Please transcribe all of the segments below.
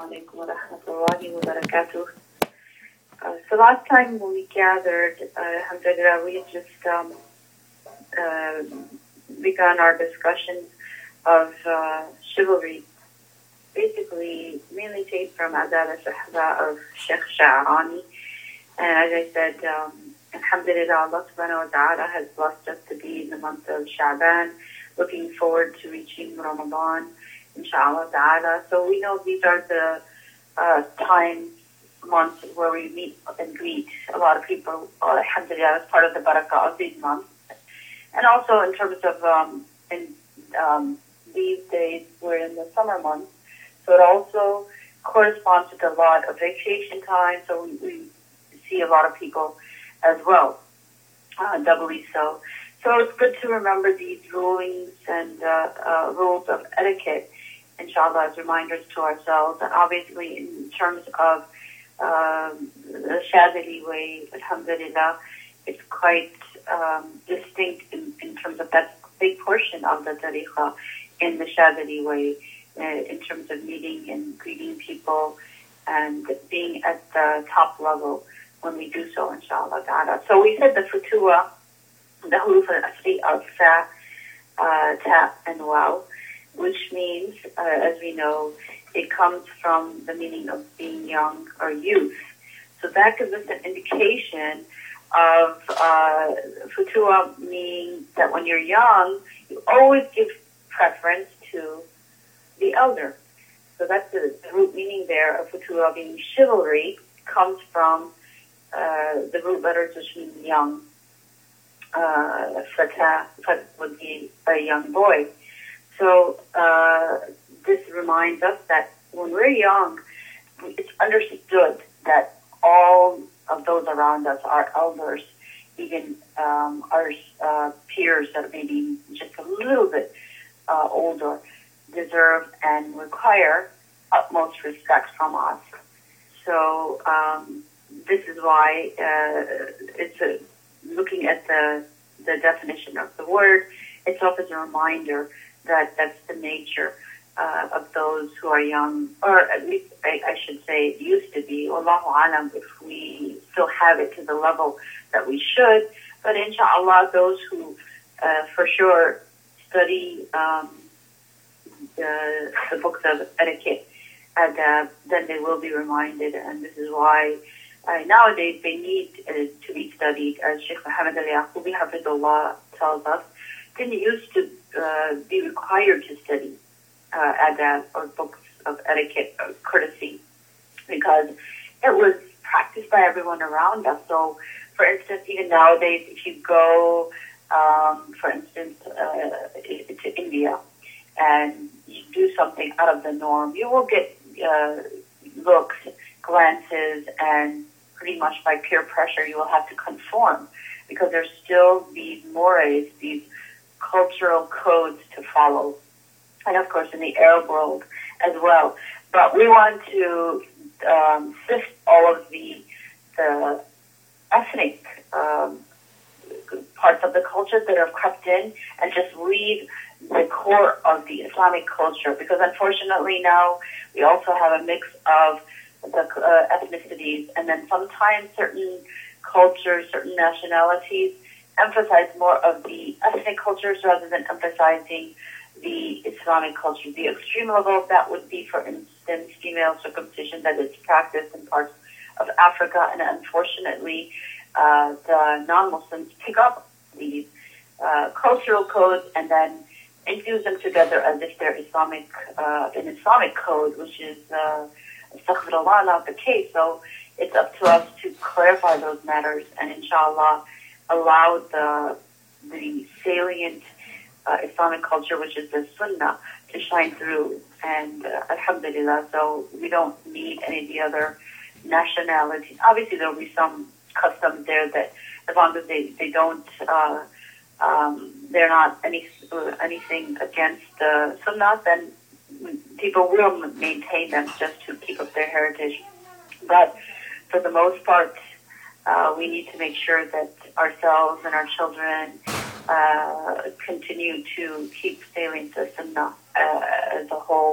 alaikum wa rahmatullahi wa barakatuh. So last time when we gathered, alhamdulillah, we had just begun our discussion of chivalry, basically mainly taken from Adab al-Sahaba of Sheikh Sha'rani. And as I said, alhamdulillah, Allah subhanahu wa ta'ala has blessed us to be in the month of Sha'ban, looking forward to reaching Ramadan, inshallah ta'ala. So we know these are the months where we meet and greet a lot of people, alhamdulillah, as part of the barakah of these months. And also in terms of these days, we're in the summer months, so it also corresponds with a lot of vacation time, so we see a lot of people as well, doubly so. So it's good to remember these rulings and rules of etiquette, inshallah, as reminders to ourselves. And obviously in terms of the Shadili way, alhamdulillah, it's quite distinct in terms of that big portion of the tariqah in the Shadili way, in terms of meeting and greeting people and being at the top level when we do so, inshallah ta'ala. So we said the futuwa, the huruf al-asli of fa, ta, and waw, which means, as we know, it comes from the meaning of being young or youth. So that gives us an indication of futuwa, meaning that when you're young, you always give preference to the elder. So that's the root meaning there of futuwa, being chivalry, comes from the root letters which mean young. Fatah would be a young boy. So this reminds us that when we're young, it's understood that all of those around us, our elders, even our peers that are maybe just a little bit older, deserve and require utmost respect from us. So this is why it's looking at the definition of the word itself is a reminder that that's the nature of those who are young, or at least I should say it used to be. Wallahu alam, if we still have it to the level that we should. But inshallah, those who for sure study the books of etiquette, then they will be reminded, and this is why nowadays they need to be studied, as Sheikh Muhammad al-Yaqubi Hafidullah tells us. Didn't used to be required to study adab or books of etiquette or courtesy, because it was practiced by everyone around us. So, for instance, even nowadays, if you go, for instance, to India and you do something out of the norm, you will get looks, glances, and pretty much by peer pressure, you will have to conform, because there's still these mores, these cultural codes to follow, and of course in the Arab world as well. But we want to sift all of the ethnic parts of the culture that have crept in and just leave the core of the Islamic culture, because unfortunately now we also have a mix of the ethnicities, and then sometimes certain cultures, certain nationalities emphasize more of the ethnic cultures rather than emphasizing the Islamic culture. The extreme level of that would be, for instance, female circumcision that is practiced in parts of Africa, and unfortunately the non-Muslims pick up these cultural codes and then infuse them together as if they're Islamic, an Islamic code, which is astaghfirullah, not the case. So it's up to us to clarify those matters and inshallah allow the salient Islamic culture, which is the Sunnah, to shine through. And alhamdulillah, so we don't need any of the other nationalities. Obviously there will be some customs there that, as long as they don't they're not anything against the Sunnah, then people will maintain them just to keep up their heritage. But for the most part, we need to make sure that ourselves and our children continue to keep sailing the Sunnah as a whole.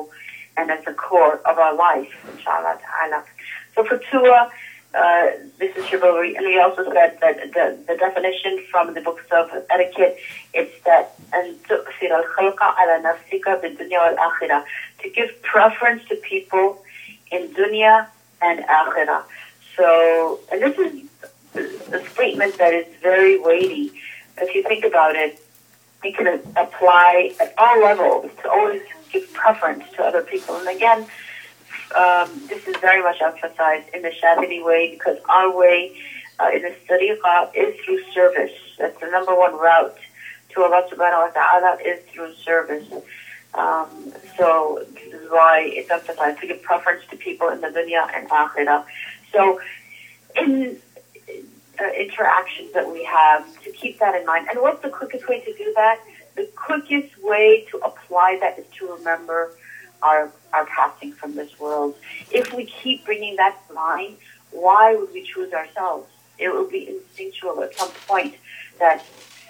and as the core of our life, inshallah ta'ala. So for Tuwa, this is chivalry, and we also said that the definition from the books of etiquette, it's that أن تؤثر الخلق على نفسك بالدنيا والآخرة, to give preference to people in dunya and akhirah. So, and this is a statement that is very weighty. If you think about it, you can apply at all levels to always give preference to other people. And again, this is very much emphasized in the Shadili way, because our way in the tariqah is through service. That's the number one route to Allah subhanahu wa ta'ala, is through service. So this is why it's emphasized to give preference to people in the dunya and akhirah. So in interactions that we have, to keep that in mind. And what's the quickest way to do that? The quickest way to apply that is to remember our passing from this world. If we keep bringing that to mind, why would we choose ourselves? It will be instinctual at some point that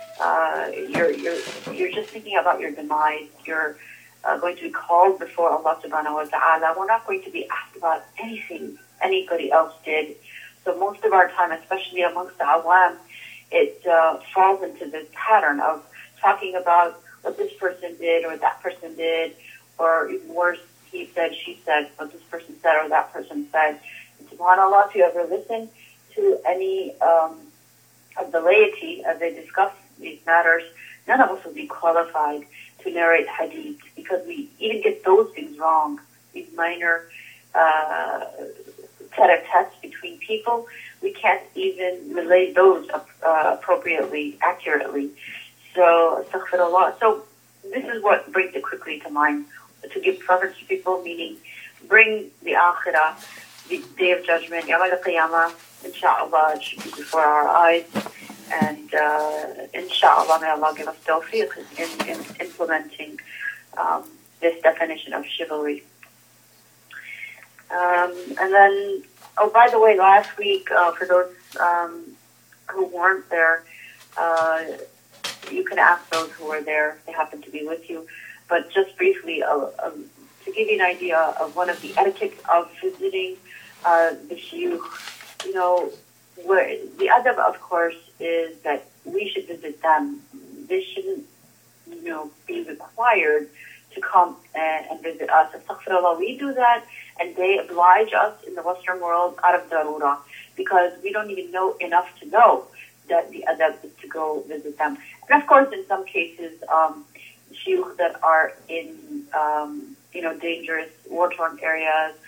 you're just thinking about your demise. You're going to be called before Allah subhanahu wa ta'ala. We're not going to be asked about anything anybody else did. So most of our time, especially amongst the awam, it falls into this pattern of talking about what this person did or that person did, or even worse, he said, she said, what this person said or that person said. And subhanAllah, if you ever listen to any of the laity as they discuss these matters, none of us will be qualified to narrate hadith, because we even get those things wrong. These minor tete-a-tetes between people, we can't even relate those appropriately, accurately. So, astaghfirullah. So, this is what brings it quickly to mind. To give preference to people, meaning bring the akhirah, the day of judgment, Yawm al-Qiyamah, inshallah, it should be before our eyes. And inshallah, may Allah give us tawfiq in implementing this definition of chivalry. And then, oh, by the way, last week, for those who weren't there, you can ask those who were there if they happen to be with you. But just briefly, to give you an idea of one of the etiquettes of visiting the shuyukh, you know, where the adab, of course, is that we should visit them. They shouldn't, you know, be required to come and visit us. Astaghfirullah, we do that, and they oblige us in the Western world out of darura, because we don't even know enough to know that the adab is to go visit them. And of course, in some cases, shuyukh that are in, you know, dangerous, war-torn areas,